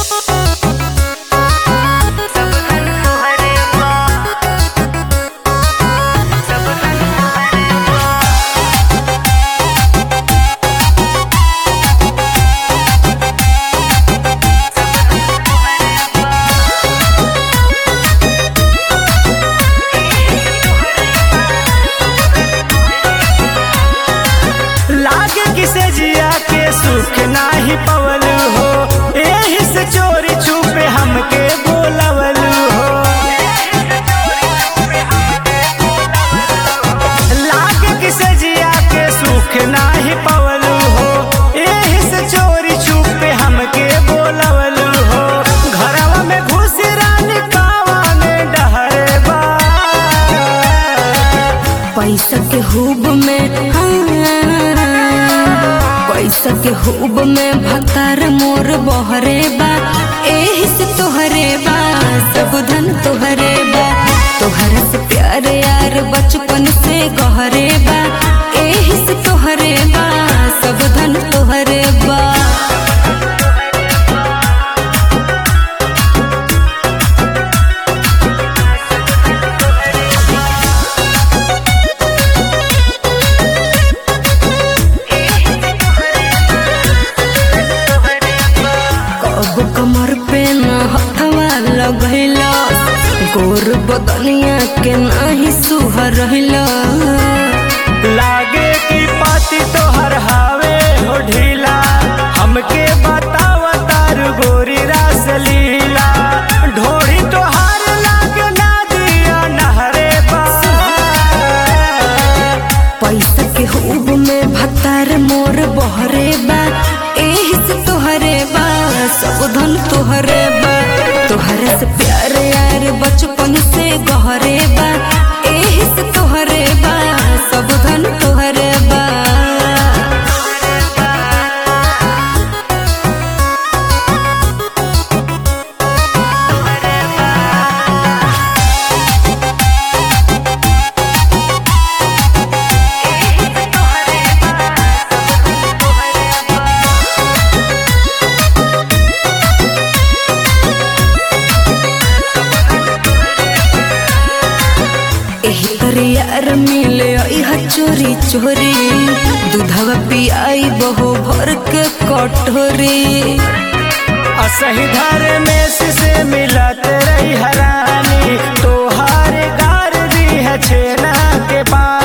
सुख नाही पवल हो एही से चोरी छुपे हमके बोलवल हो। लागे किसे जिया के सुख नाही पवल हो एही से चोरी छुपे हमके बोलवल हो। घरवा में घुसी रानी कावा में डहरे बा पैसा के हुब में पैसा के हुब में भतार मोर बहरे बा एही से तोहरे बा सब धन तोहरे बा। तोहरा से प्यार यार बचपन से गहरे बा एही से तोहरे बा सब धन तोहरे बा। कमर पे न हथवा लगैला गोर बदनिया के नाही सुहर रहला। लागे की पाती तोहर हावे हो ढीला हमके बतावा तार गोरी रास लीला। ढोरी तोहार लागे ना दिया नहरे बा पैसा के हुब में भतार मोर बहरे बा एही से तोहरे बा सब धन तोहरे बा। तोहरा से प्यार यार बचपन से गहरे बा एही से तोहरे बा सब धन तोहरे बा। यार मिले चोरी चोरी दूधवा पियाई बहु भर के कटोरी। असही धर में से मिलत रही हरानी तोहार गार दी है छेना के पास।